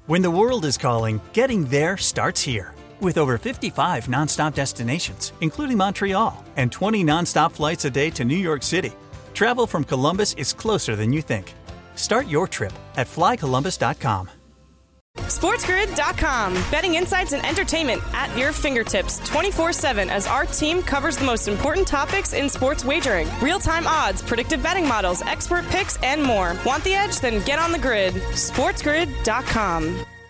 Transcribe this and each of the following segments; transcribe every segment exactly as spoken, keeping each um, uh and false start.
When the world is calling, getting there starts here. With over fifty-five nonstop destinations, including Montreal, and twenty nonstop flights a day to New York City, travel from Columbus is closer than you think. Start your trip at fly columbus dot com. SportsGrid dot com. Betting insights and entertainment at your fingertips twenty-four seven as our team covers the most important topics in sports wagering. Real-time odds, predictive betting models, expert picks, and more. Want the edge? Then get on the grid. SportsGrid dot com.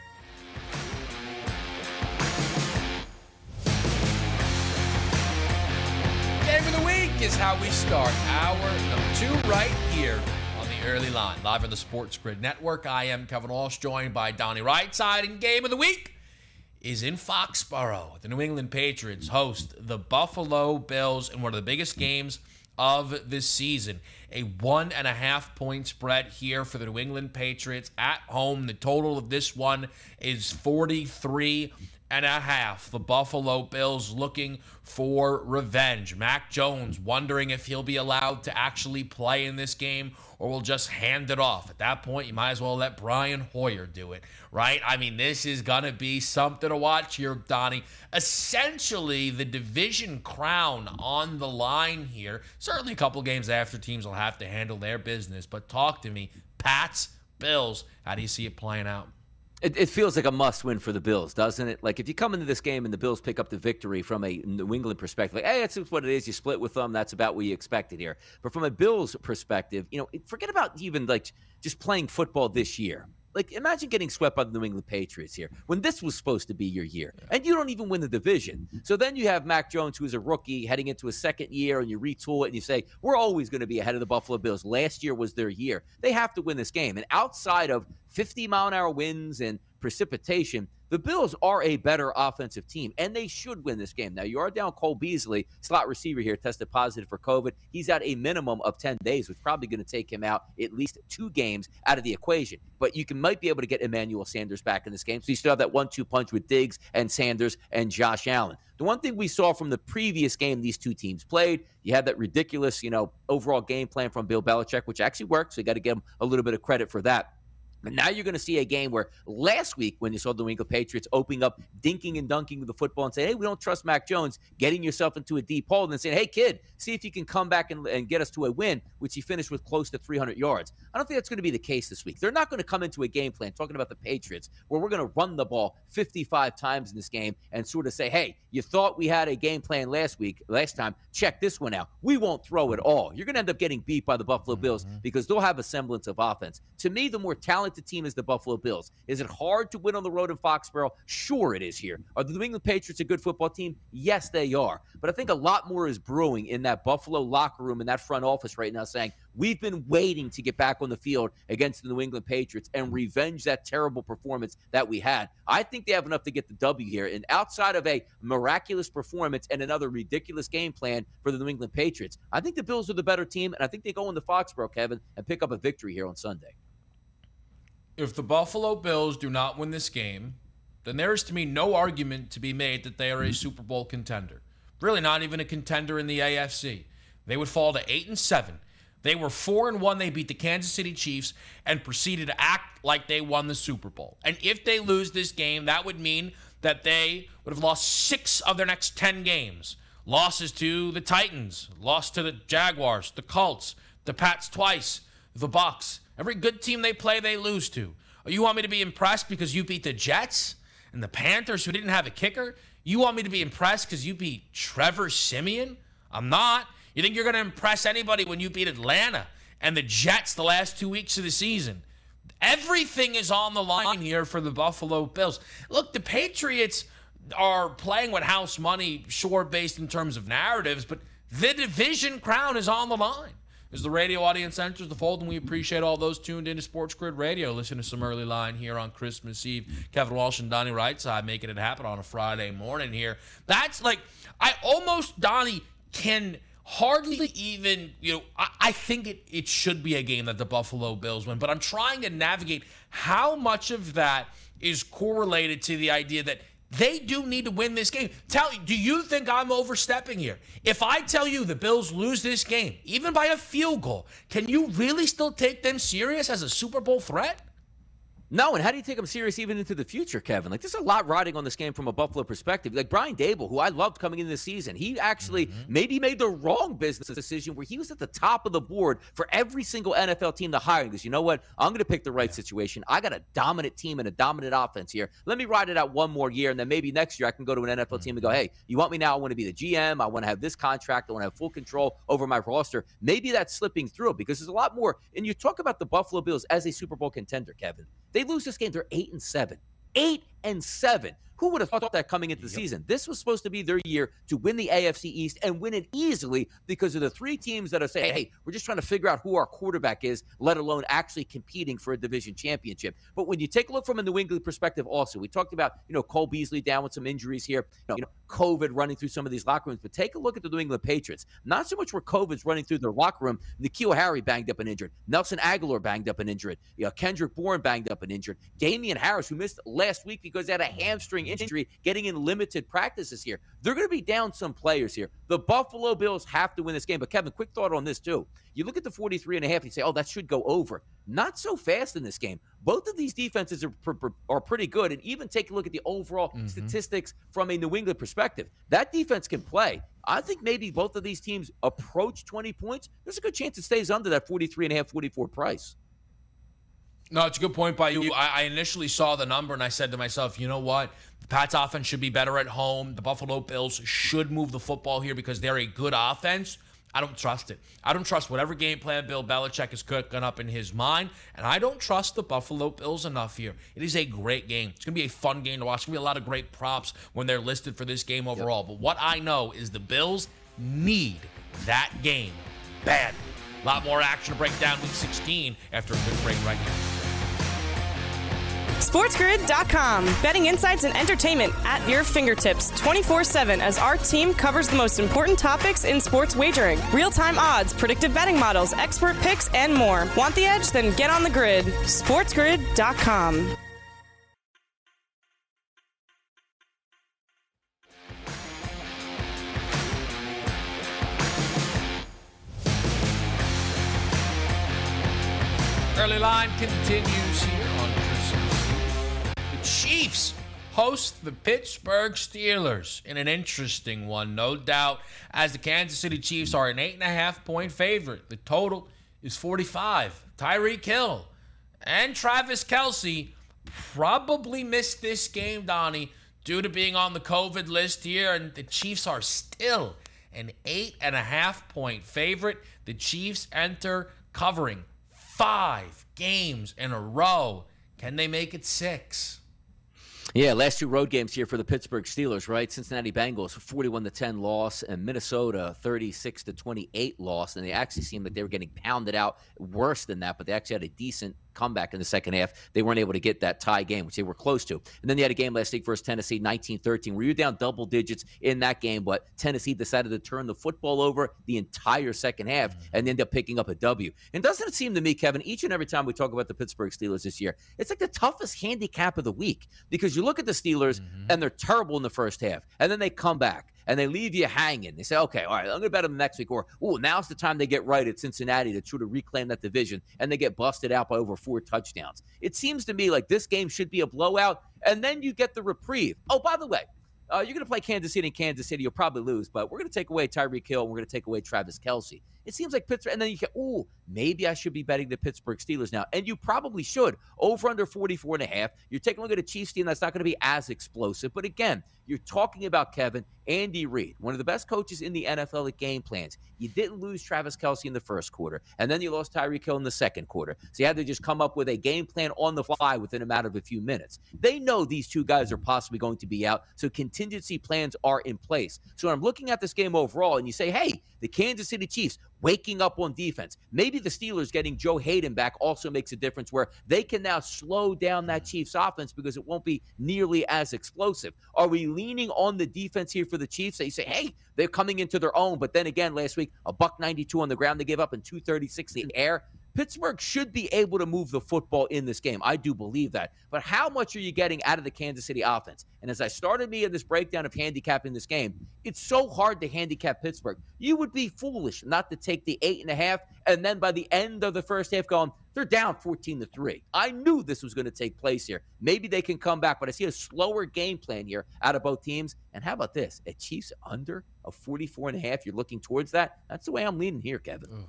Game of the week is how we start hour number two right here on the early line. Live on the Sports Grid Network. I am Kevin Walsh, joined by Donnie Rightside. And game of the week is in Foxborough. The New England Patriots host the Buffalo Bills in one of the biggest games of this season. A one and a half point spread here for the New England Patriots at home. The total of this one is forty-three and a half. The Buffalo Bills looking for revenge. Mac Jones wondering if he'll be allowed to actually play in this game or will just hand it off. At that point, you might as well let Brian Hoyer do it, right? I mean, this is going to be something to watch here, Donnie. Essentially, the division crown on the line here. Certainly a couple games after, teams will have to handle their business. But talk to me. Pats, Bills, how do you see it playing out? It, it feels like a must-win for the Bills, doesn't it? Like, if you come into this game and the Bills pick up the victory from a New England perspective, like, hey, that's what it is. You split with them. That's about what you expected here. But from a Bills perspective, you know, forget about even, like, just playing football this year. Like, imagine getting swept by the New England Patriots here when this was supposed to be your year, and you don't even win the division. So then you have Mac Jones, who is a rookie, heading into a second year, and you retool it, and you say, we're always going to be ahead of the Buffalo Bills. Last year was their year. They have to win this game. And outside of fifty-mile-an-hour winds and precipitation, the Bills are a better offensive team, and they should win this game. Now, you are down Cole Beasley, slot receiver here, tested positive for COVID. He's at a minimum of ten days, which is probably going to take him out at least two games out of the equation. But you can might be able to get Emmanuel Sanders back in this game. So you still have that one two punch with Diggs and Sanders and Josh Allen. The one thing we saw from the previous game these two teams played, you had that ridiculous, you know, overall game plan from Bill Belichick, which actually worked, so you got to give him a little bit of credit for that. But now you're going to see a game where last week when you saw the New England Patriots opening up, dinking and dunking with the football and saying, hey, we don't trust Mac Jones, getting yourself into a deep hole and then saying, hey, kid, see if you can come back and, and get us to a win, which he finished with close to three hundred yards. I don't think that's going to be the case this week. They're not going to come into a game plan, talking about the Patriots, where we're going to run the ball fifty-five times in this game and sort of say, hey, you thought we had a game plan last week, last time, check this one out. We won't throw it all. You're going to end up getting beat by the Buffalo Bills because they'll have a semblance of offense. To me, the more talented team is the Buffalo Bills. Is it hard to win on the road in Foxborough? Sure it is here. Are the New England Patriots a good football team? Yes, they are. But I think a lot more is brewing in that Buffalo locker room, in that front office right now, saying, we've been waiting to get back on the field against the New England Patriots and revenge that terrible performance that we had. I think they have enough to get the W here. And outside of a miraculous performance and another ridiculous game plan for the New England Patriots, I think the Bills are the better team, and I think they go into Foxborough, Kevin, and pick up a victory here on Sunday. If the Buffalo Bills do not win this game, then there is to me no argument to be made that they are a Super Bowl contender. Really not even a contender in the A F C. They would fall to eight and seven. They were four and one. They beat the Kansas City Chiefs and proceeded to act like they won the Super Bowl. And if they lose this game, that would mean that they would have lost six of their next ten games. Losses to the Titans, lost to the Jaguars, the Colts, the Pats twice, the Bucks. Every good team they play, they lose to. You want me to be impressed because you beat the Jets and the Panthers, who didn't have a kicker? You want me to be impressed because you beat Trevor Siemian? I'm not. You think you're going to impress anybody when you beat Atlanta and the Jets the last two weeks of the season? Everything is on the line here for the Buffalo Bills. Look, the Patriots are playing with house money, sure, based in terms of narratives, but the division crown is on the line. As the radio audience enters the fold, and we appreciate all those tuned into Sports Grid Radio. Listen to some early line here on Christmas Eve. Kevin Walsh and Donnie Rightside making it happen on a Friday morning here. That's like, I almost, Donnie, can hardly even, you know, I, I think it, it should be a game that the Buffalo Bills win, but I'm trying to navigate how much of that is correlated to the idea that they do need to win this game. Tell, do you think I'm overstepping here? If I tell you the Bills lose this game, even by a field goal, can you really still take them serious as a Super Bowl threat? No, and how do you take them serious even into the future, Kevin? Like, there's a lot riding on this game from a Buffalo perspective. Like, Brian Daboll, who I loved coming into the season, he actually mm-hmm. maybe made the wrong business decision where he was at the top of the board for every single N F L team to hire. Because, you know what? I'm going to pick the right yeah. situation. I got a dominant team and a dominant offense here. Let me ride it out one more year, and then maybe next year I can go to an N F L mm-hmm. team and go, hey, you want me now? I want to be the G M. I want to have this contract. I want to have full control over my roster. Maybe that's slipping through because there's a lot more. And you talk about the Buffalo Bills as a Super Bowl contender, Kevin. They lose this game, they're eight and seven. Eight and seven. Who would have thought that coming into the yep. season? This was supposed to be their year to win the A F C East and win it easily because of the three teams that are saying, hey, we're just trying to figure out who our quarterback is, let alone actually competing for a division championship. But when you take a look from a New England perspective also, we talked about, you know, Cole Beasley down with some injuries here, you know, you know, COVID running through some of these locker rooms. But take a look at the New England Patriots. Not so much where COVID's running through their locker room. N'Keal Harry banged up and injured. Nelson Aguilar banged up and injured. You know, Kendrick Bourne banged up and injured. Damian Harris, who missed last week because he had a hamstring injury, getting in limited practices here. They're going to be down some players here. The Buffalo Bills have to win this game. But Kevin, quick thought on this too. You look at the forty-three and a half, and you say, oh, that should go over. Not so fast in this game. Both of these defenses are, are pretty good. And even take a look at the overall mm-hmm. statistics from a New England perspective. That defense can play. I think maybe both of these teams approach twenty points. There's a good chance it stays under that forty-three and a half, forty-four price. No, it's a good point by you. I, I initially saw the number and I said to myself, you know what? The Pats offense should be better at home. The Buffalo Bills should move the football here because they're a good offense. I don't trust it. I don't trust whatever game plan Bill Belichick is cooking up in his mind, and I don't trust the Buffalo Bills enough here. It is a great game. It's going to be a fun game to watch. It's going to be a lot of great props when they're listed for this game overall. Yep. But what I know is the Bills need that game badly. A lot more action to break down week sixteen after a good break right here. SportsGrid dot com. Betting insights and entertainment at your fingertips twenty-four seven as our team covers the most important topics in sports wagering. Real-time odds, predictive betting models, expert picks, and more. Want the edge? Then get on the grid. SportsGrid dot com. Early line continues here on Christmas. The Chiefs host the Pittsburgh Steelers in an interesting one, no doubt, as the Kansas City Chiefs are an eight and a half point favorite. The total is forty-five. Tyreek Hill and Travis Kelce probably missed this game, Donnie, due to being on the COVID list here, and the Chiefs are still an eight and a half point favorite. The Chiefs enter covering five games in a row. Can they make it six? Yeah, last two road games here for the Pittsburgh Steelers, right? Cincinnati Bengals, forty-one to ten loss, and Minnesota, thirty-six to twenty-eight loss. And they actually seemed like they were getting pounded out worse than that, but they actually had a decent comeback in the second half. They weren't able to get that tie game, which they were close to. And then they had a game last week versus Tennessee, nineteen thirteen, where you're down double digits in that game, but Tennessee decided to turn the football over the entire second half and end up picking up a W. And doesn't it seem to me, Kevin, each and every time we talk about the Pittsburgh Steelers this year, it's like the toughest handicap of the week, because you look at the Steelers mm-hmm. and they're terrible in the first half, and then they come back and they leave you hanging. They say, okay, all right, I'm going to bet them next week. Or, oh, now's the time they get right at Cincinnati to try to reclaim that division, and they get busted out by over four touchdowns. It seems to me like this game should be a blowout, and then you get the reprieve. Oh, by the way, uh, you're going to play Kansas City in Kansas City. You'll probably lose, but we're going to take away Tyreek Hill, and we're going to take away Travis Kelce. It seems like Pittsburgh, and then you get, oh, maybe I should be betting the Pittsburgh Steelers now. And you probably should. Over under forty-four and a half. You're taking a look at a Chiefs team that's not going to be as explosive. But again, you're talking about, Kevin, Andy Reid, one of the best coaches in the N F L at game plans. You didn't lose Travis Kelce in the first quarter, and then you lost Tyreek Hill in the second quarter. So you had to just come up with a game plan on the fly within a matter of a few minutes. They know these two guys are possibly going to be out, so contingency plans are in place. So when I'm looking at this game overall, and you say, hey, the Kansas City Chiefs waking up on defense. Maybe the Steelers getting Joe Hayden back also makes a difference, where they can now slow down that Chiefs offense because it won't be nearly as explosive. Are we leaning on the defense here for the Chiefs? They say, hey, they're coming into their own. But then again, last week, a buck ninety-two on the ground they gave up and two thirty-six in the air. Pittsburgh should be able to move the football in this game. I do believe that. But how much are you getting out of the Kansas City offense? And as I started me in this breakdown of handicapping this game, it's so hard to handicap Pittsburgh. You would be foolish not to take the eight and a half, and then by the end of the first half going, they're down fourteen to three. I knew this was going to take place here. Maybe they can come back, but I see a slower game plan here out of both teams. And how about this? A Chiefs under a forty-four and a half. You're looking towards that? That's the way I'm leaning here, Kevin. Ugh.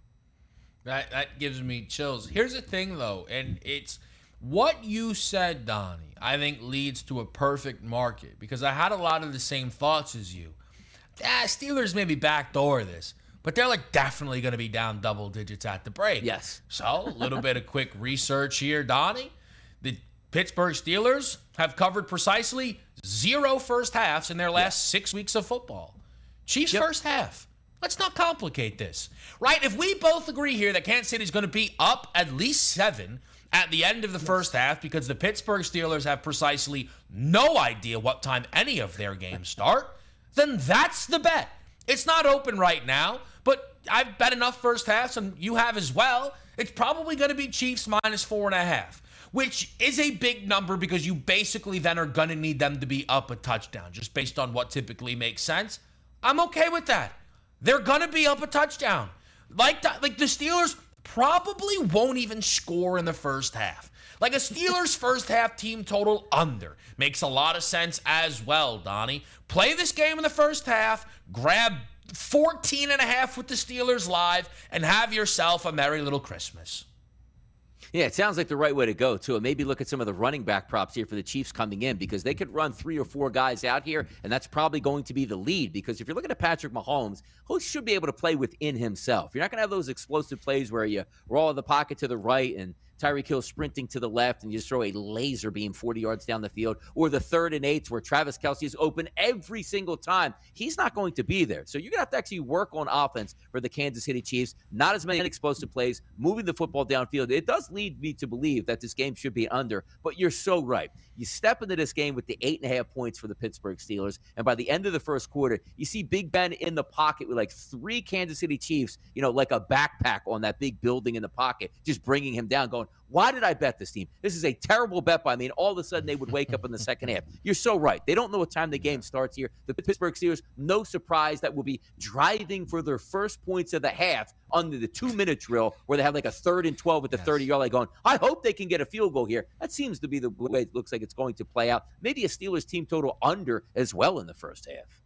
That that gives me chills. Here's the thing, though, and it's what you said, Donnie, I think leads to a perfect market because I had a lot of the same thoughts as you. Ah, Steelers maybe backdoor this, but they're like definitely going to be down double digits at the break. Yes. So a little bit of quick research here, Donnie. The Pittsburgh Steelers have covered precisely zero first halves in their last yeah. six weeks of football. Chiefs yep. first half. Let's not complicate this, right? If we both agree here that Kansas City is going to be up at least seven at the end of the first half because the Pittsburgh Steelers have precisely no idea what time any of their games start, then that's the bet. It's not open right now, but I've bet enough first halves, and you have as well. It's probably going to be Chiefs minus four and a half, which is a big number because you basically then are going to need them to be up a touchdown just based on what typically makes sense. I'm okay with that. They're going to be up a touchdown. Like the, like the Steelers probably won't even score in the first half. Like a Steelers first half team total under makes a lot of sense as well, Donnie. Play this game in the first half, grab fourteen and a half with the Steelers live, and have yourself a merry little Christmas. Yeah, it sounds like the right way to go, too. And maybe look at some of the running back props here for the Chiefs coming in because they could run three or four guys out here, and that's probably going to be the lead because if you're looking at Patrick Mahomes, he should be able to play within himself. You're not going to have those explosive plays where you roll in the pocket to the right and Tyreek Hill sprinting to the left and you just throw a laser beam forty yards down the field, or the third and eights where Travis Kelce is open every single time. He's not going to be there. So you're going to have to actually work on offense for the Kansas City Chiefs. Not as many explosive plays, moving the football downfield. It does lead me to believe that this game should be under, but you're so right. You step into this game with the eight and a half points for the Pittsburgh Steelers, and by the end of the first quarter, you see Big Ben in the pocket with like three Kansas City Chiefs, you know, like a backpack on that big building in the pocket, just bringing him down, going, why did I bet this team? This is a terrible bet by me. And all of a sudden, they would wake up in the second half. You're so right. They don't know what time the game starts here. The Pittsburgh Steelers, no surprise, that will be driving for their first points of the half under the two-minute drill where they have like a third and twelve at the thirty-yard line going, I hope they can get a field goal here. That seems to be the way it looks like it's going to play out. Maybe a Steelers team total under as well in the first half.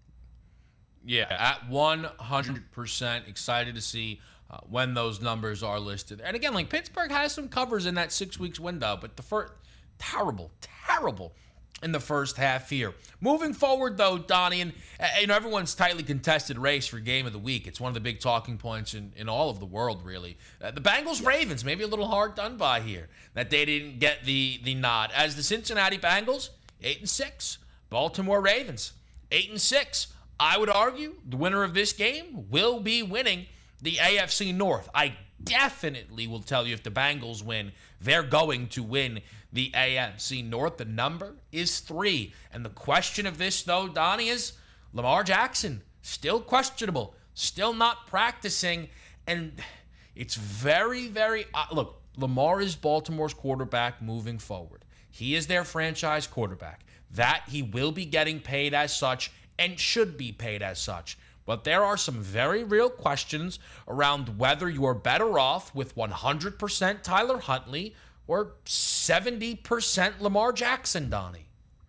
Yeah, at one hundred percent excited to see Uh, when those numbers are listed. And again, like Pittsburgh has some covers in that six weeks window, but the first, terrible, terrible in the first half here. Moving forward, though, Donnie, and uh, you know, everyone's tightly contested race for game of the week. It's one of the big talking points in, in all of the world, really. Uh, the Bengals-Ravens, maybe a little hard done by here, that they didn't get the, the nod. As the Cincinnati Bengals, eight and six. Baltimore Ravens, eight and six. I would argue the winner of this game will be winning the A F C North. I definitely will tell you if the Bengals win, they're going to win the A F C North. The number is three. And the question of this, though, Donnie, is Lamar Jackson, still questionable, still not practicing. And it's very, very... Uh, look, Lamar is Baltimore's quarterback moving forward. He is their franchise quarterback. That he will be getting paid as such and should be paid as such. But there are some very real questions around whether you are better off with one hundred percent Tyler Huntley or seventy percent Lamar Jackson, Donnie.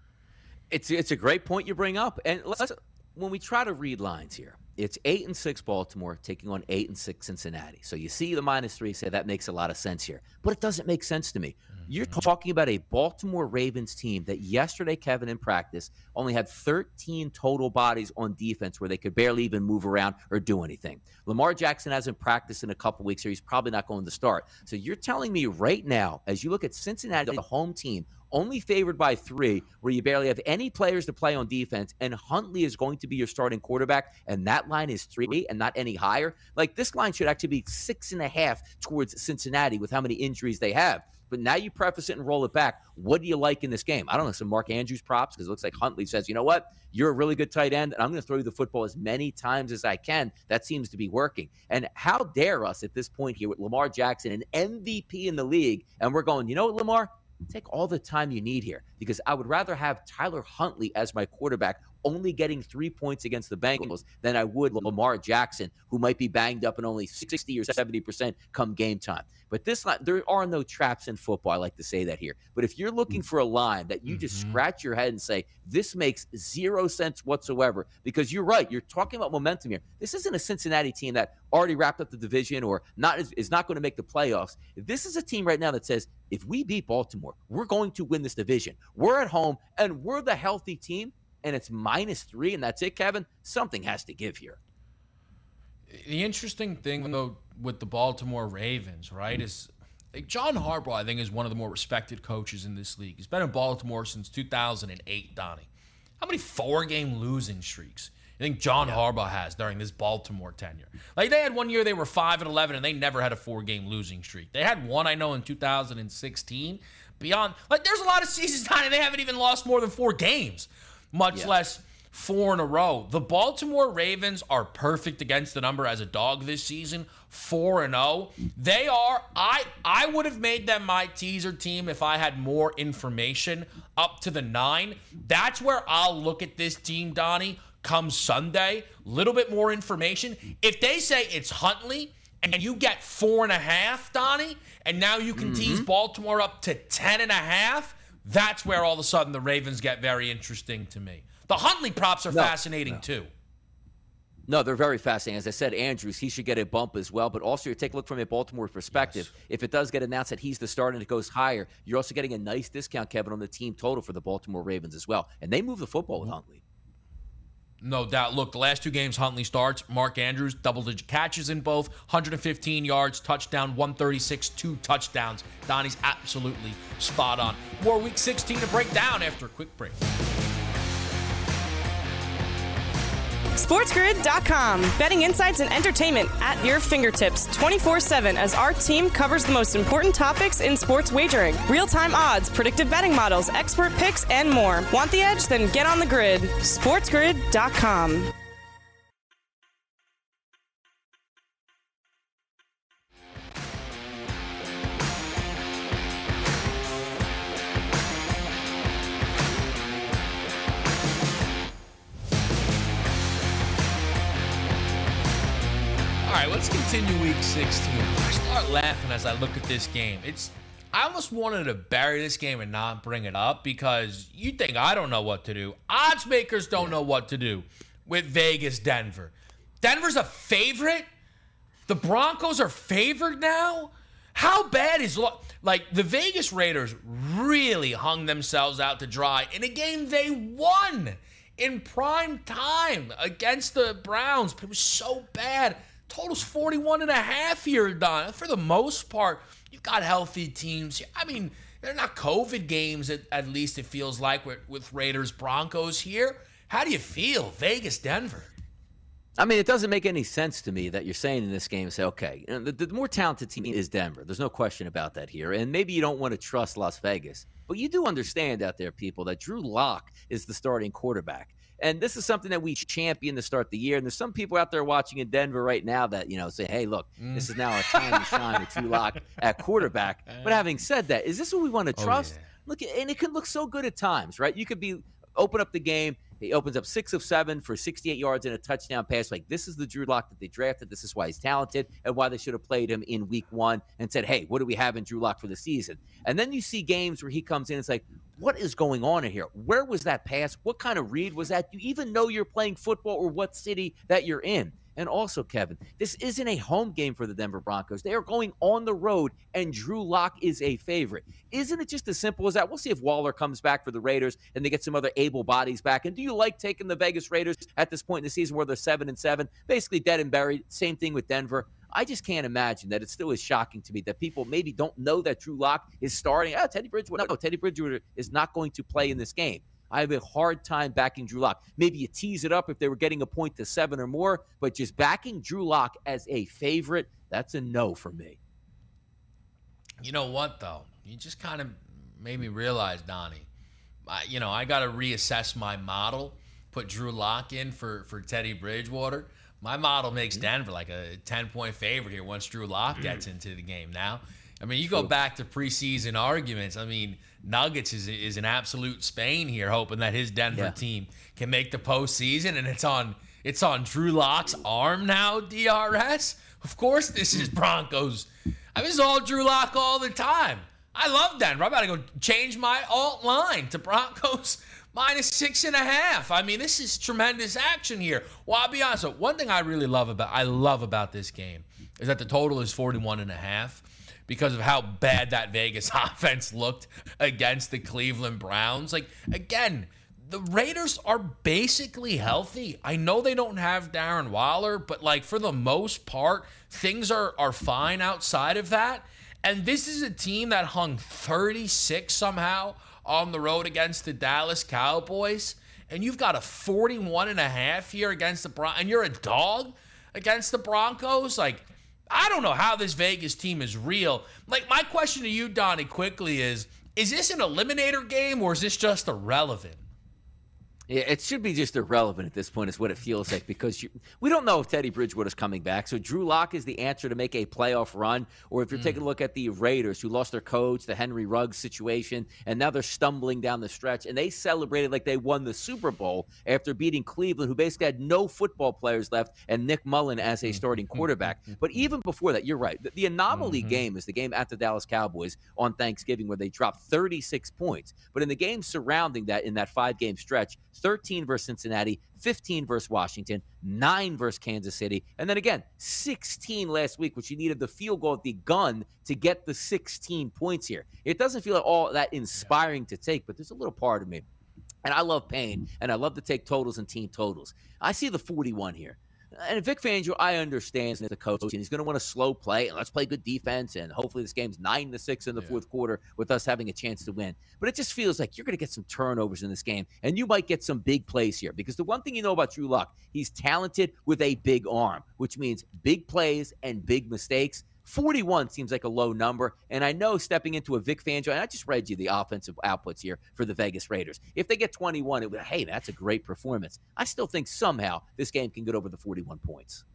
It's it's a great point you bring up. And let's, when we try to read lines here, it's eight and six Baltimore taking on eight and six Cincinnati. So you see the minus three, say that makes a lot of sense here. But it doesn't make sense to me. You're talking about a Baltimore Ravens team that yesterday, Kevin, in practice, only had thirteen total bodies on defense where they could barely even move around or do anything. Lamar Jackson hasn't practiced in a couple weeks, so he's probably not going to start. So you're telling me right now, as you look at Cincinnati, the home team, only favored by three, where you barely have any players to play on defense, and Huntley is going to be your starting quarterback, and that line is three and not any higher. Like, this line should actually be six and a half towards Cincinnati with how many injuries they have. But now you preface it and roll it back. What do you like in this game? I don't know, some Mark Andrews props, because it looks like Huntley says, you know what? You're a really good tight end, and I'm going to throw you the football as many times as I can. That seems to be working. And how dare us at this point here with Lamar Jackson, an M V P in the league, and we're going, you know what, Lamar? Take all the time you need here, because I would rather have Tyler Huntley as my quarterback only getting three points against the Bengals than I would Lamar Jackson, who might be banged up and only sixty or seventy percent come game time. But this, there are no traps in football. I like to say that here. But if you're looking for a line that you just mm-hmm. scratch your head and say, this makes zero sense whatsoever, because you're right. You're talking about momentum here. This isn't a Cincinnati team that already wrapped up the division or not is, is not going to make the playoffs. This is a team right now that says, if we beat Baltimore, we're going to win this division. We're at home, and we're the healthy team, and it's minus three, and that's it, Kevin. Something has to give here. The interesting thing, though, with the Baltimore Ravens, right, is like John Harbaugh, I think, is one of the more respected coaches in this league. He's been in Baltimore since two thousand eight, Donnie. How many four-game losing streaks you think John yeah. Harbaugh has during this Baltimore tenure? Like, they had one year they were five and eleven, and they never had a four-game losing streak. They had one, I know, in two thousand sixteen. Beyond, like, there's a lot of seasons, Donnie, they haven't even lost more than four games, much yeah. less four in a row. The Baltimore Ravens are perfect against the number as a dog this season, four and oh. They are, I I would have made them my teaser team if I had more information up to the nine. That's where I'll look at this team, Donnie, come Sunday. Little bit more information. If they say it's Huntley and you get four and a half, Donnie, and now you can mm-hmm. tease Baltimore up to ten and a half, that's where all of a sudden the Ravens get very interesting to me. The Huntley props are no, fascinating, no. too. No, they're very fascinating. As I said, Andrews, he should get a bump as well. But also, you take a look from a Baltimore perspective. Yes. If it does get announced that he's the starter and it goes higher, you're also getting a nice discount, Kevin, on the team total for the Baltimore Ravens as well. And they move the football with Huntley. No doubt. Look, the last two games Huntley starts, Mark Andrews, double-digit catches in both, one hundred fifteen yards, touchdown, one thirty-six, two touchdowns. Donnie's absolutely spot on. More Week sixteen to break down after a quick break. SportsGrid dot com. Betting insights and entertainment at your fingertips twenty-four seven as our team covers the most important topics in sports wagering. Real-time odds, predictive betting models, expert picks, and more. Want the edge? Then get on the grid. SportsGrid dot com. All right, let's continue Week sixteen. I start laughing as I look at this game. It's I almost wanted to bury this game and not bring it up because you think I don't know what to do. Odds makers don't know what to do with Vegas, Denver. Denver's a favorite? The Broncos are favored now? How bad is... Lo- like, the Vegas Raiders really hung themselves out to dry in a game they won in prime time against the Browns. But it was so bad. Total's forty-one and a half here, Don. For the most part, you've got healthy teams. I mean, they're not COVID games, at, at least it feels like, with, with Raiders, Broncos here. How do you feel? Vegas, Denver. I mean, it doesn't make any sense to me that you're saying in this game, say, okay, the, the more talented team is Denver. There's no question about that here. And maybe you don't want to trust Las Vegas. But you do understand out there, people, that Drew Lock is the starting quarterback. And this is something that we champion to start the year. And there's some people out there watching in Denver right now that, you know, say, hey, look, mm. this is now our time to shine with Drew Lock at quarterback. But having said that, is this what we want to trust? Oh, yeah. Look, and it can look so good at times, right? You could be open up the game. He opens up six of seven for sixty-eight yards and a touchdown pass. Like, this is the Drew Lock that they drafted. This is why he's talented and why they should have played him in week one and said, hey, what do we have in Drew Lock for the season? And then you see games where he comes in and it's like, what is going on in here? Where was that pass? What kind of read was that? Do you even know you're playing football or what city that you're in? And also, Kevin, this isn't a home game for the Denver Broncos. They are going on the road, and Drew Lock is a favorite. Isn't it just as simple as that? We'll see if Waller comes back for the Raiders and they get some other able bodies back. And do you like taking the Vegas Raiders at this point in the season where they're seven and seven, basically dead and buried? Same thing with Denver. I just can't imagine that. It still is shocking to me that people maybe don't know that Drew Lock is starting. Oh, Teddy Bridgewater. No, Teddy Bridgewater is not going to play in this game. I have a hard time backing Drew Lock. Maybe you tease it up if they were getting a point to seven or more, but just backing Drew Lock as a favorite, that's a no for me. You know what, though? you just kind of made me realize, Donnie, I, you know, I got to reassess my model, put Drew Lock in for, for Teddy Bridgewater. My model makes Denver like a ten-point favorite here once Drew Lock gets into the game now. I mean, you go back to preseason arguments. I mean, Nuggets is is an absolute Spain here, hoping that his Denver yeah. team can make the postseason, and it's on it's on Drew Lock's arm now, D R S. Of course, this is Broncos. I mean, it's all Drew Lock all the time. I love Denver. I'm about to go change my alt line to Broncos minus six and a half. I mean, this is tremendous action here. Well, I'll be honest. So one thing I really love about I love about this game is that the total is forty-one and a half because of how bad that Vegas offense looked against the Cleveland Browns. Like, again, the Raiders are basically healthy. I know they don't have Darren Waller, but like for the most part, things are are fine outside of that. And this is a team that hung thirty-six somehow on the road against the Dallas Cowboys. And you've got a forty-one and a half here against the Broncos, and you're a dog against the Broncos. Like, I don't know how this Vegas team is real. Like, my question to you, Donnie, quickly is, is this an eliminator game or is this just irrelevant? Yeah, it should be just irrelevant at this point is what it feels like because you, we don't know if Teddy Bridgewater's coming back. So Drew Lock is the answer to make a playoff run. Or if you're mm. taking a look at the Raiders who lost their coach, the Henry Ruggs situation, and now they're stumbling down the stretch. And they celebrated like they won the Super Bowl after beating Cleveland, who basically had no football players left, and Nick Mullen as a starting quarterback. But even before that, you're right. The, the anomaly mm-hmm. game is the game at the Dallas Cowboys on Thanksgiving where they dropped thirty-six points. But in the games surrounding that, in that five-game stretch, thirteen versus Cincinnati, fifteen versus Washington, nine versus Kansas City, and then again, sixteen last week, which you needed the field goal at the gun to get the sixteen points here. It doesn't feel all that inspiring to take, but there's a little part of me, and I love pain, and I love to take totals and team totals. I see the forty-one here. And Vic Fangio, I understand as a coach, and he's going to want to slow play, and let's play good defense, and hopefully this game's nine to six in the yeah. fourth quarter with us having a chance to win. But it just feels like you're going to get some turnovers in this game, and you might get some big plays here. Because the one thing you know about Drew Lock, he's talented with a big arm, which means big plays and big mistakes. forty-one seems like a low number, and I know stepping into a Vic Fangio, and I just read you the offensive outputs here for the Vegas Raiders. If they get twenty-one, it would, hey, that's a great performance. I still think somehow this game can get over the forty-one points.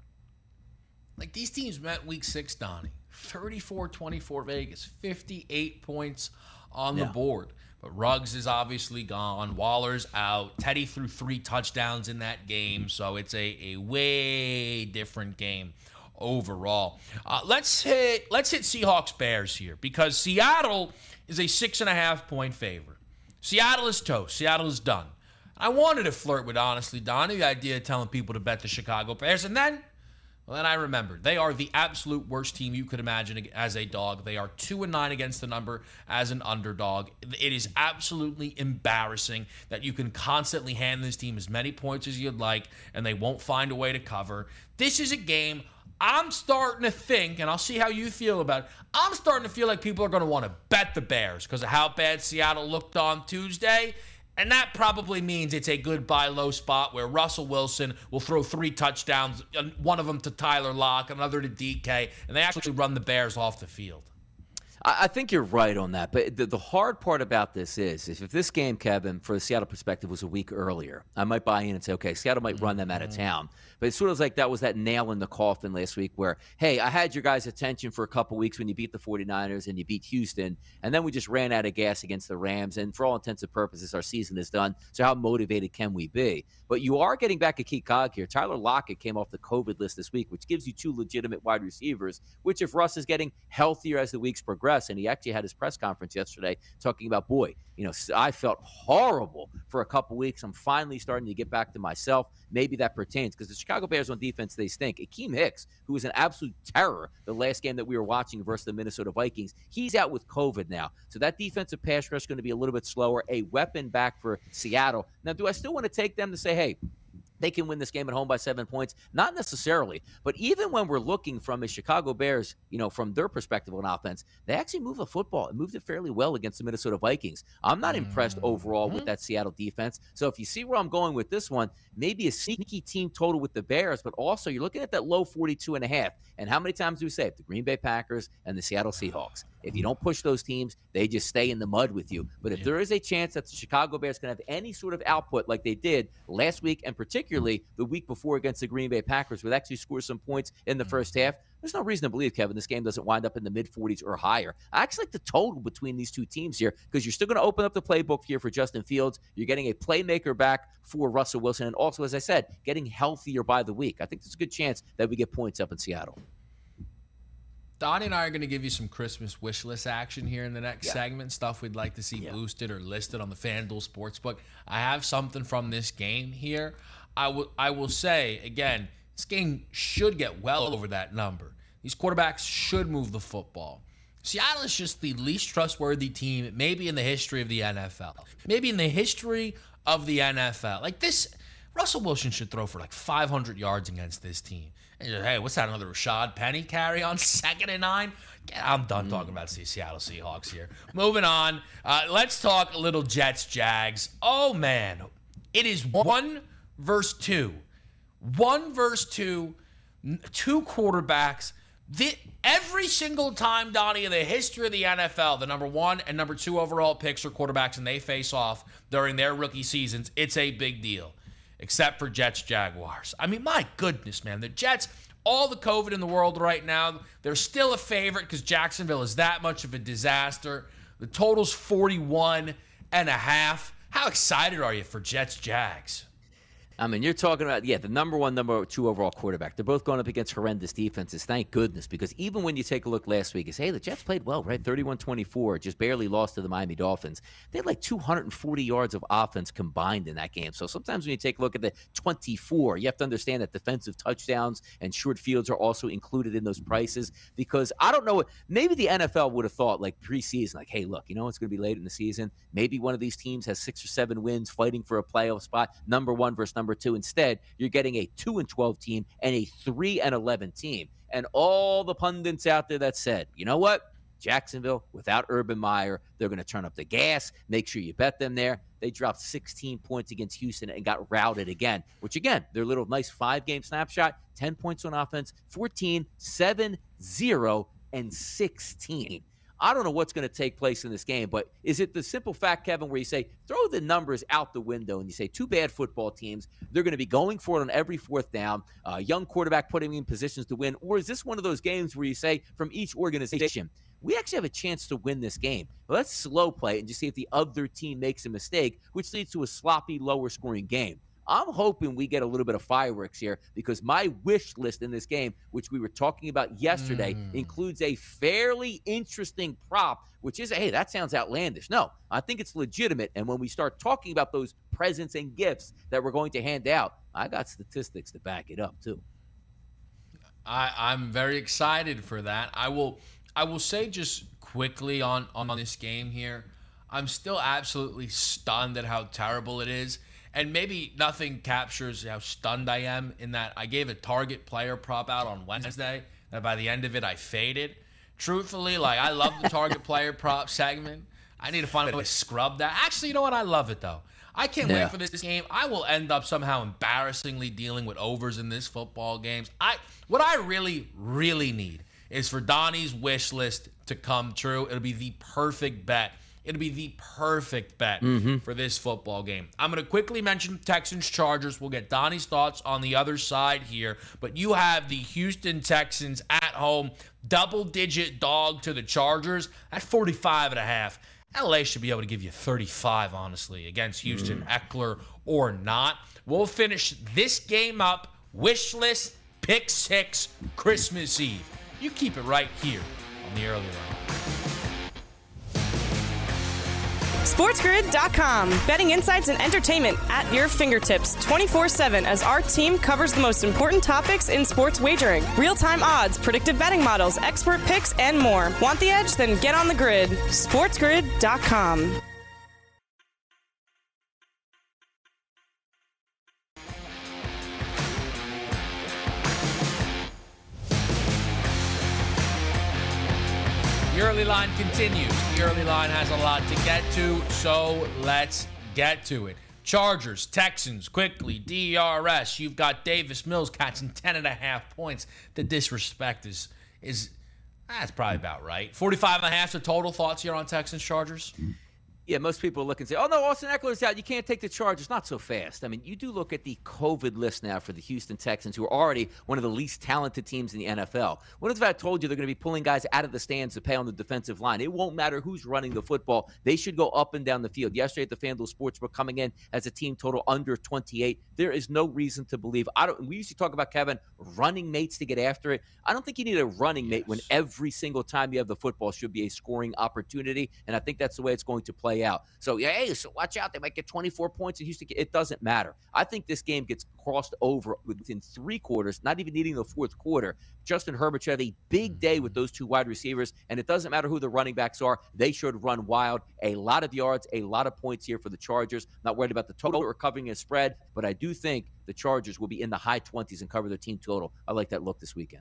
Like, these teams met week six, Donnie. thirty-four twenty-four Vegas, fifty-eight points on the yeah. board. But Ruggs is obviously gone. Waller's out. Teddy threw three touchdowns in that game, so it's a, a way different game overall. Uh, let's hit let's hit Seahawks Bears here because Seattle is a six and a half point favorite. Seattle is toast. Seattle is done. I wanted to flirt with, honestly, Donnie, the idea of telling people to bet the Chicago Bears, and then well, then I remembered they are the absolute worst team you could imagine as a dog. They are two and nine against the number as an underdog. It is absolutely embarrassing that you can constantly hand this team as many points as you'd like, and they won't find a way to cover. This is a game I'm starting to think, and I'll see how you feel about it, I'm starting to feel like people are going to want to bet the Bears because of how bad Seattle looked on Tuesday. And that probably means it's a good buy low spot where Russell Wilson will throw three touchdowns, one of them to Tyler Lock, another to D K, and they actually run the Bears off the field. I think you're right on that. But the, the hard part about this is, is if this game, Kevin, for the Seattle perspective, was a week earlier, I might buy in and say, okay, Seattle might run them out of town. But it's sort of like that was that nail in the coffin last week where, hey, I had your guys' attention for a couple weeks when you beat the forty-niners and you beat Houston, and then we just ran out of gas against the Rams. And for all intents and purposes, our season is done. So how motivated can we be? But you are getting back a key cog here. Tyler Lockett came off the COVID list this week, which gives you two legitimate wide receivers, which if Russ is getting healthier as the weeks progress, and he actually had his press conference yesterday talking about, boy, you know, I felt horrible for a couple weeks. I'm finally starting to get back to myself. Maybe that pertains because the Chicago Bears on defense, they stink. Akeem Hicks, who was an absolute terror the last game that we were watching versus the Minnesota Vikings, he's out with COVID now. So that defensive pass rush is going to be a little bit slower. A weapon back for Seattle. Now, do I still want to take them to say, hey, they can win this game at home by seven points? Not necessarily. But even when we're looking from a Chicago Bears, you know, from their perspective on offense, they actually move the football and moved it fairly well against the Minnesota Vikings. I'm not impressed overall with that Seattle defense. So if you see where I'm going with this one, maybe a sneaky team total with the Bears, but also you're looking at that low forty-two and a half. And how many times do we say it? The Green Bay Packers and the Seattle Seahawks. If you don't push those teams, they just stay in the mud with you. But if Yeah. there is a chance that the Chicago Bears can have any sort of output like they did last week, and particularly the week before against the Green Bay Packers, where they actually score some points in the first half, there's no reason to believe, Kevin, this game doesn't wind up in the mid forties or higher. I actually like the total between these two teams here because you're still going to open up the playbook here for Justin Fields. You're getting a playmaker back for Russell Wilson. And also, as I said, getting healthier by the week. I think there's a good chance that we get points up in Seattle. Donnie and I are going to give you some Christmas wish list action here in the next Yeah. segment, stuff we'd like to see Yeah. boosted or listed on the FanDuel Sportsbook. I have something from this game here. I will I will say, again, this game should get well over that number. These quarterbacks should move the football. Seattle is just the least trustworthy team, maybe in the history of the N F L. Maybe in the history of the N F L. Like this, Russell Wilson should throw for like five hundred yards against this team. And you're like, hey, what's that, another Rashad Penny carry on second and nine? Yeah, I'm done talking about the Seattle Seahawks here. Moving on, uh, let's talk a little Jets-Jags. Oh, man. It is one versus two. One versus two. Two quarterbacks. The, every single time, Donnie, in the history of the N F L, the number one and number two overall picks are quarterbacks and they face off during their rookie seasons, it's a big deal. Except for Jets-Jaguars. I mean, my goodness, man. The Jets, all the COVID in the world right now, they're still a favorite because Jacksonville is that much of a disaster. The total's forty-one and a half. How excited are you for Jets-Jags? I mean, you're talking about, yeah, the number one, number two overall quarterback. They're both going up against horrendous defenses, thank goodness, because even when you take a look last week, you say, hey, the Jets played well, right? thirty-one twenty-four, just barely lost to the Miami Dolphins. They had like two hundred forty yards of offense combined in that game. So sometimes when you take a look at the twenty-four, you have to understand that defensive touchdowns and short fields are also included in those prices because I don't know, maybe the N F L would have thought like preseason, like, hey, look, you know, it's going to be late in the season. Maybe one of these teams has six or seven wins fighting for a playoff spot, number one versus number two. Instead, you're getting a two and twelve team and a three and eleven team. And all the pundits out there that said, you know what? Jacksonville, without Urban Meyer, they're going to turn up the gas. Make sure you bet them there. They dropped sixteen points against Houston and got routed again, which, again, their little nice five-game snapshot, ten points on offense, fourteen, seven, zero, and sixteen. I don't know what's going to take place in this game, but is it the simple fact, Kevin, where you say, throw the numbers out the window and you say two bad football teams, they're going to be going for it on every fourth down, a young quarterback putting in positions to win, or is this one of those games where you say from each organization, we actually have a chance to win this game. Well, let's slow play it and just see if the other team makes a mistake, which leads to a sloppy, lower-scoring game. I'm hoping we get a little bit of fireworks here because my wish list in this game, which we were talking about yesterday, mm. includes a fairly interesting prop, which is, hey, that sounds outlandish. No, I think it's legitimate. And when we start talking about those presents and gifts that we're going to hand out, I got statistics to back it up, too. I, I'm very excited for that. I will I will say just quickly on, on this game here, I'm still absolutely stunned at how terrible it is. And maybe nothing captures how stunned I am in that I gave a target player prop out on Wednesday, and by the end of it, I faded. Truthfully, like, I love the target player prop segment. I need to find a way to scrub that. Actually, you know what? I love it, though. I can't yeah. wait for this game. I will end up somehow embarrassingly dealing with overs in this football games. I What I really, really need is for Donnie's wish list to come true. It'll be the perfect bet. It'll be the perfect bet mm-hmm. for this football game. I'm going to quickly mention Texans-Chargers. We'll get Donnie's thoughts on the other side here. But you have the Houston Texans at home, double-digit dog to the Chargers at forty-five and a half. L A should be able to give you thirty-five, honestly, against Houston, mm. Eckler or not. We'll finish this game up, wish list, pick six, Christmas Eve. You keep it right here on the Early Line. SportsGrid dot com. Betting insights and entertainment at your fingertips twenty-four seven as our team covers the most important topics in sports wagering. Real-time odds, predictive betting models, expert picks, and more. Want the edge? Then get on the grid. SportsGrid dot com. The Early Line continues. The Early Line has a lot to get to, so let's get to it. Chargers, Texans, quickly, D R S. You've got Davis Mills catching ten and a half points. The disrespect is is That's probably about right. forty-five and a half the total. Thoughts here on Texans Chargers? Yeah, most people look and say, oh, no, Austin Eckler's out. You can't take the Chargers. Not so fast. I mean, you do look at the COVID list now for the Houston Texans, who are already one of the least talented teams in the N F L. What if I told you they're going to be pulling guys out of the stands to pay on the defensive line? It won't matter who's running the football. They should go up and down the field. Yesterday at the FanDuel Sportsbook, coming in as a team total under twenty-eight. There is no reason to believe. I don't. We used to talk about, Kevin, running mates to get after it. I don't think you need a running yes. mate when every single time you have the football should be a scoring opportunity, and I think that's the way it's going to play out. So, yeah, hey, so watch out. They might get twenty-four points in Houston. It doesn't matter. I think this game gets crossed over within three quarters, not even needing the fourth quarter. Justin Herbert should have a big day with those two wide receivers, and it doesn't matter who the running backs are. They should run wild. A lot of yards, a lot of points here for the Chargers. Not worried about the total or covering a spread, but I do think the Chargers will be in the high twenties and cover their team total. I like that look this weekend.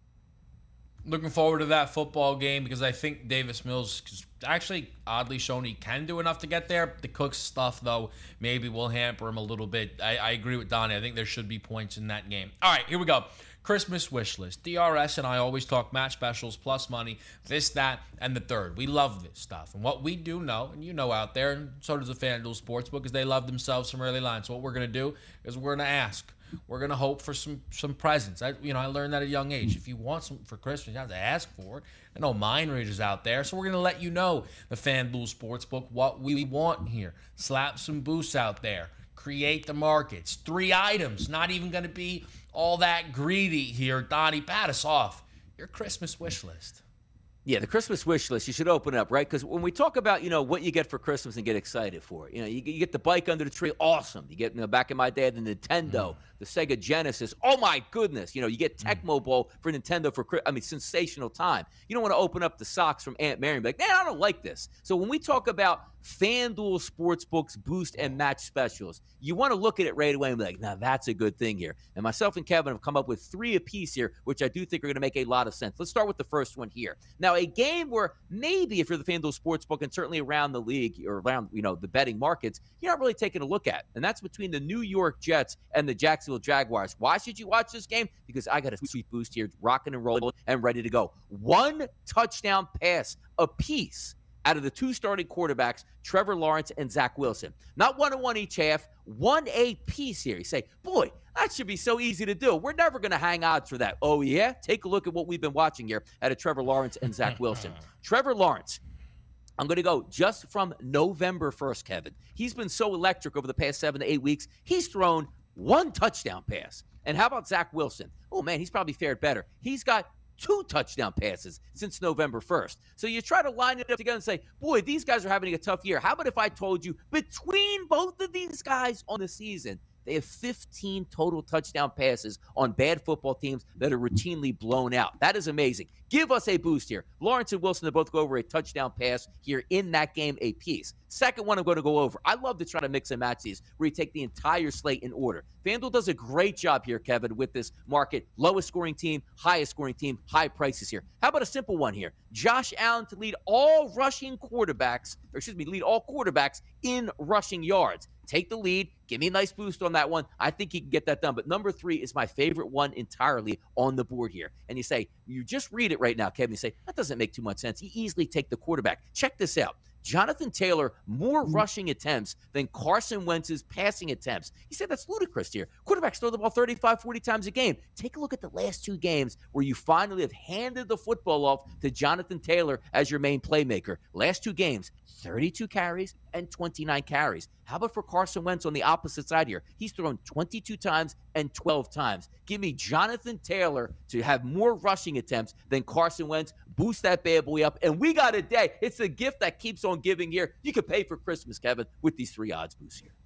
Looking forward to that football game because I think Davis Mills has actually oddly shown he can do enough to get there. The Cooks stuff, though, maybe will hamper him a little bit. I, I agree with Donnie. I think there should be points in that game. All right, here we go. Christmas wish list. D R S and I always talk match specials, plus money, this, that, and the third. We love this stuff. And what we do know, and you know out there, and so does the FanDuel Sportsbook, is they love themselves some early lines. So what we're going to do is we're going to ask. We're going to hope for some some presents. I, you know, I learned that at a young age. If you want something for Christmas, you have to ask for it. I know mind readers out there. So we're going to let you know, the FanDuel Sportsbook, what we want here. Slap some boosts out there. Create the markets. Three items. Not even going to be all that greedy here. Donnie, bat us off. Your Christmas wish list. Yeah, the Christmas wish list, you should open up, right? Because when we talk about, you know, what you get for Christmas and get excited for it, you know, you, you get the bike under the tree, awesome. You get, you know, back in my day, the Nintendo, mm. the Sega Genesis, oh my goodness. You know, you get Tecmo Bowl for Nintendo for, I mean, sensational time. You don't want to open up the socks from Aunt Mary and be like, man, I don't like this. So when we talk about FanDuel Sportsbook's boost and match specials, you want to look at it right away and be like, now that's a good thing here. And myself and Kevin have come up with three apiece here, which I do think are going to make a lot of sense. Let's start with the first one here. Now, a game where maybe if you're the FanDuel Sportsbook and certainly around the league or around, you know, the betting markets, you're not really taking a look at. And that's between the New York Jets and the Jacksonville Jaguars. Why should you watch this game? Because I got a sweet boost here, rocking and rolling and ready to go. One touchdown pass apiece out of the two starting quarterbacks, Trevor Lawrence and Zach Wilson. Not one and one each half, one a piece here. You say, boy, that should be so easy to do. We're never going to hang odds for that. Oh, yeah? Take a look at what we've been watching here out of Trevor Lawrence and Zach Wilson. Trevor Lawrence, I'm going to go just from November first, Kevin. He's been so electric over the past seven to eight weeks. He's thrown one touchdown pass. And how about Zach Wilson? Oh, man, he's probably fared better. He's got two touchdown passes since November first. So you try to line it up together and say, boy, these guys are having a tough year. How about if I told you between both of these guys on the season, they have fifteen total touchdown passes on bad football teams that are routinely blown out. That is amazing. Give us a boost here. Lawrence and Wilson to both go over a touchdown pass here in that game a piece. Second one I'm going to go over. I love to try to mix and match these where you take the entire slate in order. FanDuel does a great job here, Kevin, with this market. Lowest scoring team, highest scoring team, high prices here. How about a simple one here? Josh Allen to lead all rushing quarterbacks, or excuse me, lead all quarterbacks in rushing yards. Take the lead. Give me a nice boost on that one. I think he can get that done. But number three is my favorite one entirely on the board here. And you say, you just read it right now, Kevin. You say, that doesn't make too much sense. You easily take the quarterback. Check this out. Jonathan Taylor, more rushing attempts than Carson Wentz's passing attempts. You say that's ludicrous here. Quarterbacks throw the ball thirty-five, forty times a game. Take a look at the last two games where you finally have handed the football off to Jonathan Taylor as your main playmaker. Last two games, thirty-two carries and twenty-nine carries. How about for Carson Wentz on the opposite side here? He's thrown twenty-two times and twelve times. Give me Jonathan Taylor to have more rushing attempts than Carson Wentz. Boost that bad boy up. And we got a day. It's a gift that keeps on giving here. You can pay for Christmas, Kevin, with these three odds boosts here.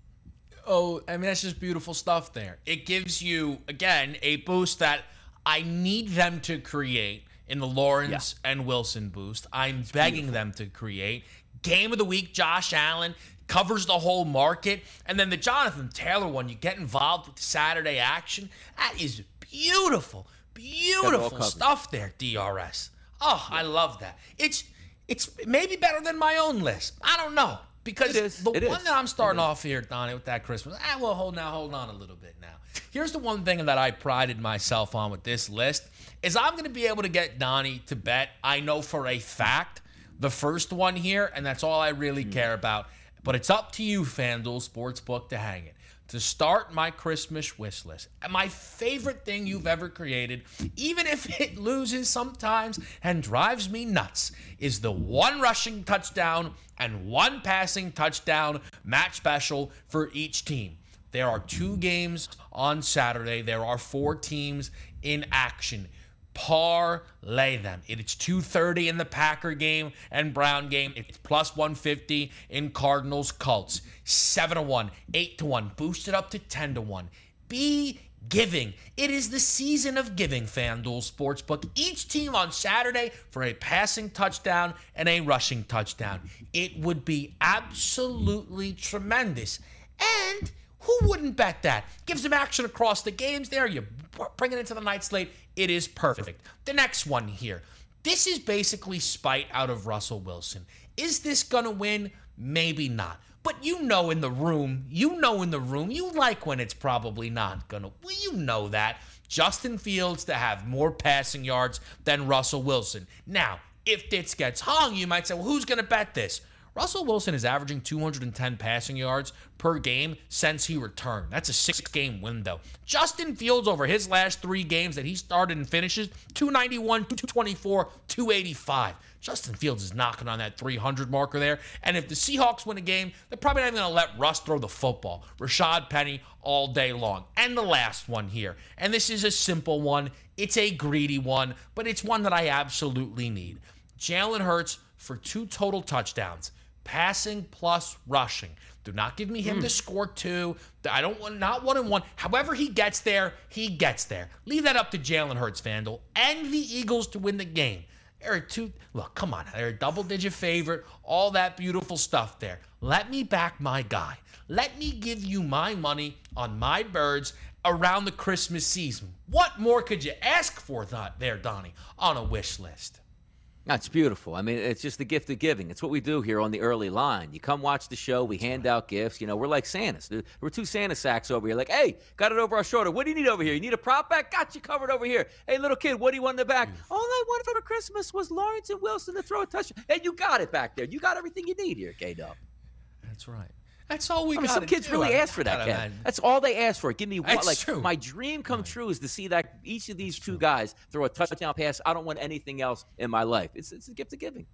Oh, I mean, that's just beautiful stuff there. It gives you, again, a boost that I need them to create in the Lawrence yeah. and Wilson boost. I'm it's begging beautiful. them to create. Game of the week, Josh Allen covers the whole market. And then the Jonathan Taylor one, you get involved with the Saturday action. That is beautiful, beautiful stuff there, D R S. Oh, yeah. I love that. It's it's maybe better than my own list. I don't know. Because It is. the It one is. that I'm starting off here, Donnie, with that Christmas, ah, well, hold now, hold on a little bit now. Here's the one thing that I prided myself on with this list is I'm going to be able to get Donnie to bet, I know for a fact, the first one here, and that's all I really mm. care about. But it's up to you, FanDuel Sportsbook, to hang it. To start my Christmas wish list. And my favorite thing you've ever created, even if it loses sometimes and drives me nuts, is the one rushing touchdown and one passing touchdown match special for each team. There are two games on Saturday. There are four teams in action. Parlay them. It's two thirty in the Packer game and Brown game. It's plus one fifty in Cardinals Colts. seven to one, eight to one, boosted up to ten to one. Be giving. It is the season of giving, FanDuel Sportsbook. Each team on Saturday for a passing touchdown and a rushing touchdown. It would be absolutely tremendous. And who wouldn't bet that? Gives them action across the games there. You bring it into the night slate. It is perfect. The next one here. This is basically spite out of Russell Wilson. Is this going to win? Maybe not. But you know in the room, you know in the room, you like when it's probably not going to. Well, you know that. Justin Fields to have more passing yards than Russell Wilson. Now, if this gets hung, you might say, well, who's going to bet this? Russell Wilson is averaging two hundred ten passing yards per game since he returned. That's a six-game window. Justin Fields, over his last three games that he started and finishes, two ninety-one, two twenty-four, two eighty-five. Justin Fields is knocking on that three hundred marker there. And if the Seahawks win a game, they're probably not even going to let Russ throw the football. Rashad Penny all day long. And the last one here. And this is a simple one. It's a greedy one, but it's one that I absolutely need. Jalen Hurts for two total touchdowns. Passing plus rushing. Do not give me him mm. to score two. I don't want not one and one. However he gets there, he gets there. Leave that up to Jalen Hurts, FanDuel, and the Eagles to win the game. They're two. Look, come on. They're a double-digit favorite. All that beautiful stuff there. Let me back my guy. Let me give you my money on my birds around the Christmas season. What more could you ask for that there, Donnie, on a wish list? That's beautiful. I mean, it's just the gift of giving. It's what we do here on the early line. You come watch the show. We hand out gifts. You know, we're like Santas. We're two Santa sacks over here. Like, hey, got it over our shoulder. What do you need over here? You need a prop back? Got you covered over here. Hey, little kid, what do you want in the back? All I wanted for Christmas was Lawrence and Wilson to throw a touchdown. Hey, you got it back there. You got everything you need here, K-Dub. That's right. That's all we I mean, got. some kids do. really I mean, ask for that, Ken. That's all they ask for. Give me one. That's Like true. My dream come true is to see that each of these two guys throw a touchdown pass. I don't want anything else in my life. It's it's a gift of giving.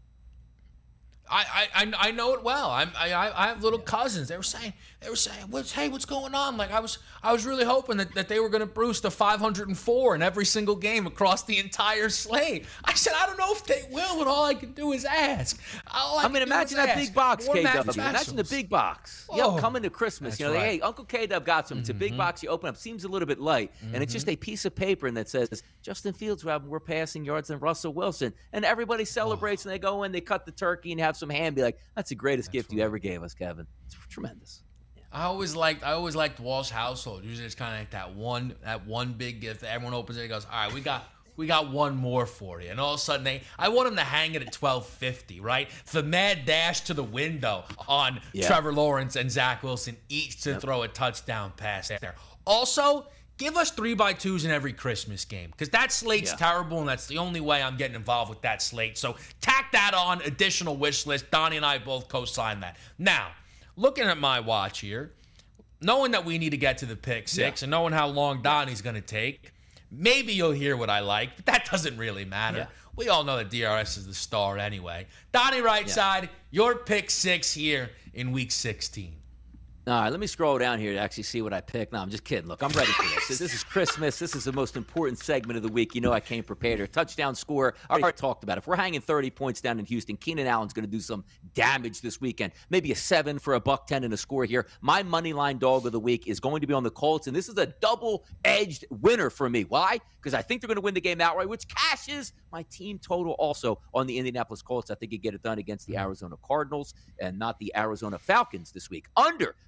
I, I I know it well. I'm, I I have little cousins. They were saying they were saying, "What's hey, what's going on?" Like I was I was really hoping that, that they were going to bruise to five hundred four in every single game across the entire slate. I said I don't know if they will, but all I can do is ask. All I, I mean, imagine that big box, K W. Imagine the big box. Oh, Yo, coming to Christmas, that's you know, right. hey, Uncle K-Dub got some. It's Mm-hmm. a big box. You open up, seems a little bit light, mm-hmm. and it's just a piece of paper and that says Justin Fields will have more passing yards than Russell Wilson, and everybody celebrates oh. and they go in, they cut the turkey and have some ham. Be like, that's the greatest That's gift right. you ever gave us, Kevin. It's tremendous. Yeah. I always liked I always liked Walsh household. Usually it's kind of like that one that one big gift that everyone opens it and goes, all right, we got we got one more for you. And all of a sudden they I want them to hang it at twelve fifty, right? The mad dash to the window on yeah. Trevor Lawrence and Zach Wilson each to yep. throw a touchdown pass there. Also, give us three by twos in every Christmas game because that slate's yeah. terrible, and that's the only way I'm getting involved with that slate. So tack that on, additional wish list. Donnie and I both co-sign that. Now, looking at my watch here, knowing that we need to get to the pick six yeah. and knowing how long Donnie's going to take, maybe you'll hear what I like, but that doesn't really matter. Yeah. We all know that D R S is the star anyway. Donnie right yeah. side, your pick six here in week sixteen. All right, let me scroll down here to actually see what I picked. No, I'm just kidding. Look, I'm ready for this. This is Christmas. This is the most important segment of the week. You know I came prepared. A touchdown score. I already talked about it. If we're hanging thirty points down in Houston, Keenan Allen's going to do some damage this weekend. Maybe a seven for a buck ten and a score here. My money line dog of the week is going to be on the Colts, and this is a double-edged winner for me. Why? Because I think they're going to win the game outright, which cashes my team total also on the Indianapolis Colts. I think you get it done against the Arizona Cardinals and not the Arizona Falcons this week. Under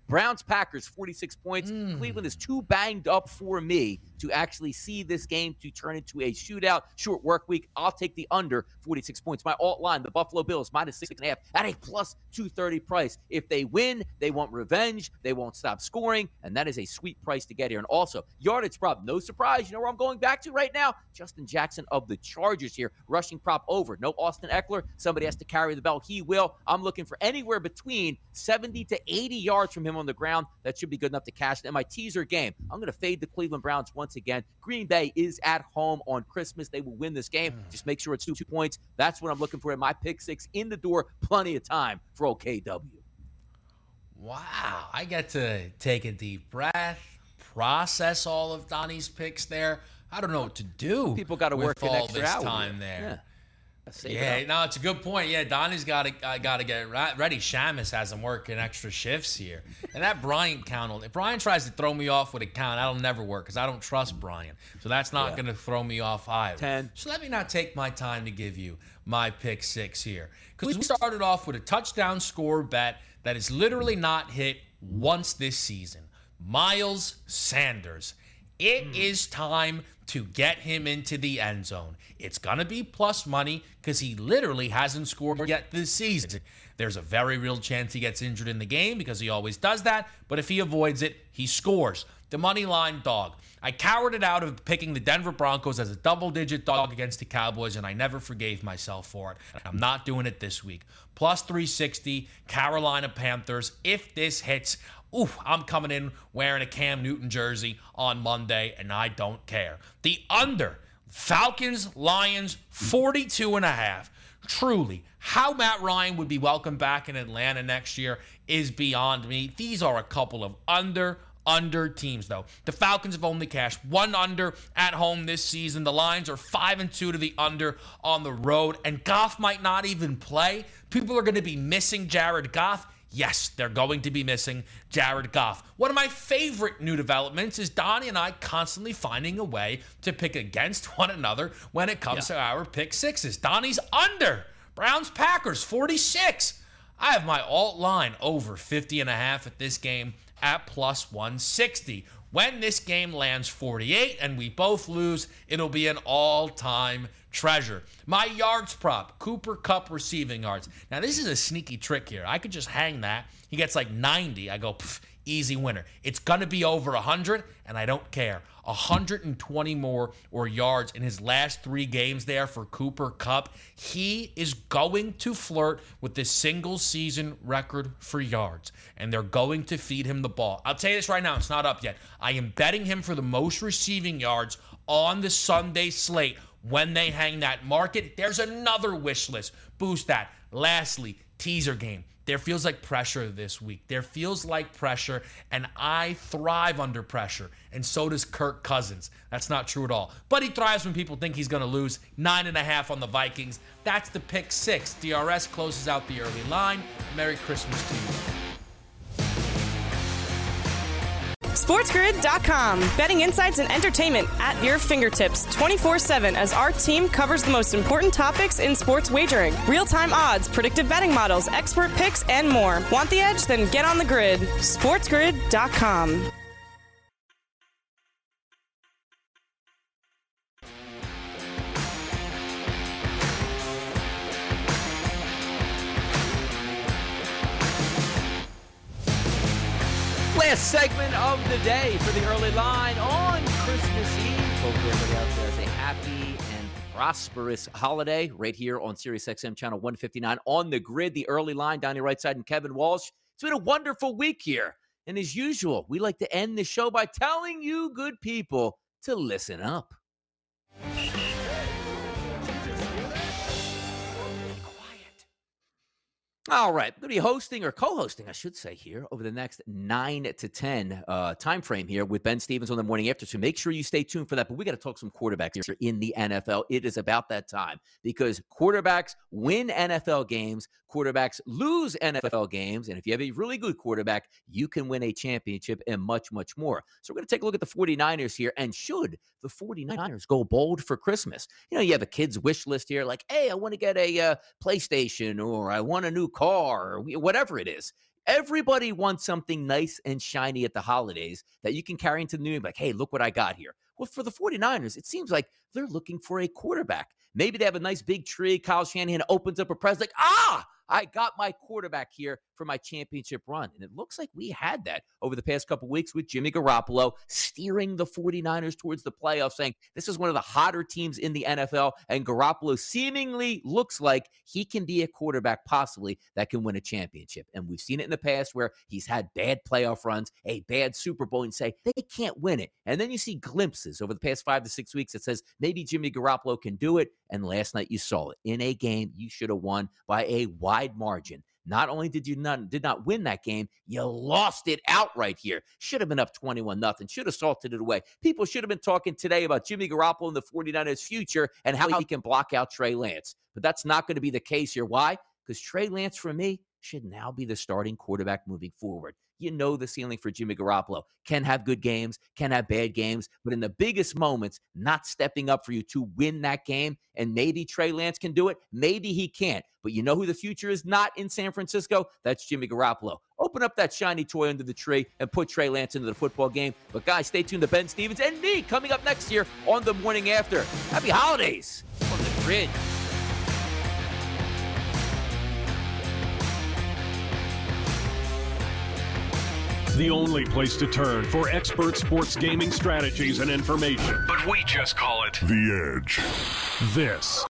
Browns Packers, forty-six points. Mm. Cleveland is too banged up for me to actually see this game to turn into a shootout. Short work week. I'll take the under forty-six points. My alt line, the Buffalo Bills, minus six and a half at a plus two thirty price. If they win, they want revenge. They won't stop scoring, and that is a sweet price to get here. And also, yardage prop, no surprise. You know where I'm going back to right now? Justin Jackson of the Chargers here, rushing prop over. No Austin Eckler. Somebody has to carry the ball. He will. I'm looking for anywhere between seventy to eighty yards from him on the ground. That should be good enough to cash. And my teaser game, I'm going to fade the Cleveland Browns once again. Green Bay is at home on Christmas. They will win this game. Just make sure it's two, two points. That's what I'm looking for in my pick six in the door. Plenty of time for O K W. Wow. I get to take a deep breath, process all of Donnie's picks there. I don't know what to do. People got to work an all extra this hour time there. Yeah. Yeah, it no, it's a good point. Yeah, Donnie's got to uh, got to get ready. Shamus has him working extra shifts here, and that Bryant count. If Brian tries to throw me off with a count, that'll never work because I don't trust Brian. So that's not yeah. going to throw me off either. Ten. So let me not take my time to give you my pick six here because we started off with a touchdown score bet that is literally not hit once this season. Miles Sanders. It mm. is time to get him into the end zone. It's going to be plus money because he literally hasn't scored yet this season. There's a very real chance he gets injured in the game because he always does that, but if he avoids it, he scores. The money line dog. I cowered it out of picking the Denver Broncos as a double-digit dog against the Cowboys, and I never forgave myself for it. I'm not doing it this week. Plus three sixty, Carolina Panthers. If this hits, ooh, I'm coming in wearing a Cam Newton jersey on Monday, and I don't care. The under, Falcons, Lions, forty-two and a half. Truly, how Matt Ryan would be welcome back in Atlanta next year is beyond me. These are a couple of under, under teams, though. The Falcons have only cashed one under at home this season. The Lions are five and two to the under on the road, and Goff might not even play. People are going to be missing Jared Goff. Yes, they're going to be missing Jared Goff. One of my favorite new developments is Donnie and I constantly finding a way to pick against one another when it comes yeah. to our pick sixes. Donnie's under. Browns Packers, forty-six. I have my alt line over fifty and a half at this game at plus one sixty. When this game lands forty-eight and we both lose, it'll be an all-time treasure. My yards prop, Cooper Kupp receiving yards. Now, this is a sneaky trick here. I could just hang that. He gets like ninety. I go, pff, easy winner. It's going to be over one hundred, and I don't care. one hundred twenty more or yards in his last three games there for Cooper Kupp. He is going to flirt with the single-season record for yards, and they're going to feed him the ball. I'll tell you this right now. It's not up yet. I am betting him for the most receiving yards on the Sunday slate when they hang that market. There's another wish list. Boost that. Lastly, teaser game. There feels like pressure this week. There feels like pressure, and I thrive under pressure, and so does Kirk Cousins. That's not true at all. But he thrives when people think he's going to lose. Nine and a half on the Vikings. That's the pick six. D R S closes out the early line. Merry Christmas to you. SportsGrid dot com. Betting insights and entertainment at your fingertips twenty-four seven as our team covers the most important topics in sports wagering. Real-time odds, predictive betting models, expert picks, and more. Want the edge? Then get on the grid. SportsGrid dot com. Last segment of the day for the early line on Christmas Eve. Hope everybody out there has a happy and prosperous holiday right here on Sirius X M channel one fifty-nine on the grid. The early line, Donnie Rightside and Kevin Walsh. It's been a wonderful week here. And as usual, we like to end the show by telling you good people to listen up. All right, I'm going to be hosting or co-hosting, I should say, here over the next nine to ten uh, time frame here with Ben Stevens on the morning after. So make sure you stay tuned for that. But we got to talk some quarterbacks here in the N F L. It is about that time because quarterbacks win N F L games, quarterbacks lose N F L games, and if you have a really good quarterback, you can win a championship and much, much more. So we're going to take a look at the 49ers here, and should the 49ers go bold for Christmas? You know, you have a kid's wish list here, like, hey, I want to get a uh, PlayStation, or I want a new car, or whatever it is. Everybody wants something nice and shiny at the holidays that you can carry into the new year. Like, hey, look what I got here. Well, for the 49ers, it seems like they're looking for a quarterback. Maybe they have a nice big tree. Kyle Shanahan opens up a press like, ah, I got my quarterback here for my championship run. And it looks like we had that over the past couple of weeks with Jimmy Garoppolo steering the 49ers towards the playoffs, saying this is one of the hotter teams in the N F L, and Garoppolo seemingly looks like he can be a quarterback possibly that can win a championship. And we've seen it in the past where he's had bad playoff runs, a bad Super Bowl, and say they can't win it. And then you see glimpses over the past five to six weeks that says maybe Jimmy Garoppolo can do it. And last night you saw it in a game you should have won by a wide margin. Not only did you not did not win that game, you lost it outright here. Should have been up twenty-one nothing. Should have salted it away. People should have been talking today about Jimmy Garoppolo and the 49ers' future and how he can block out Trey Lance. But that's not going to be the case here. Why? Because Trey Lance, for me, should now be the starting quarterback moving forward. You know the ceiling for Jimmy Garoppolo. Can have good games, can have bad games, but in the biggest moments, not stepping up for you to win that game. And maybe Trey Lance can do it. Maybe he can't. But you know who the future is not in San Francisco? That's Jimmy Garoppolo. Open up that shiny toy under the tree and put Trey Lance into the football game. But guys, stay tuned to Ben Stevens and me coming up next year on The Morning After. Happy holidays on the grid. The only place to turn for expert sports gaming strategies and information. But we just call it The Edge. This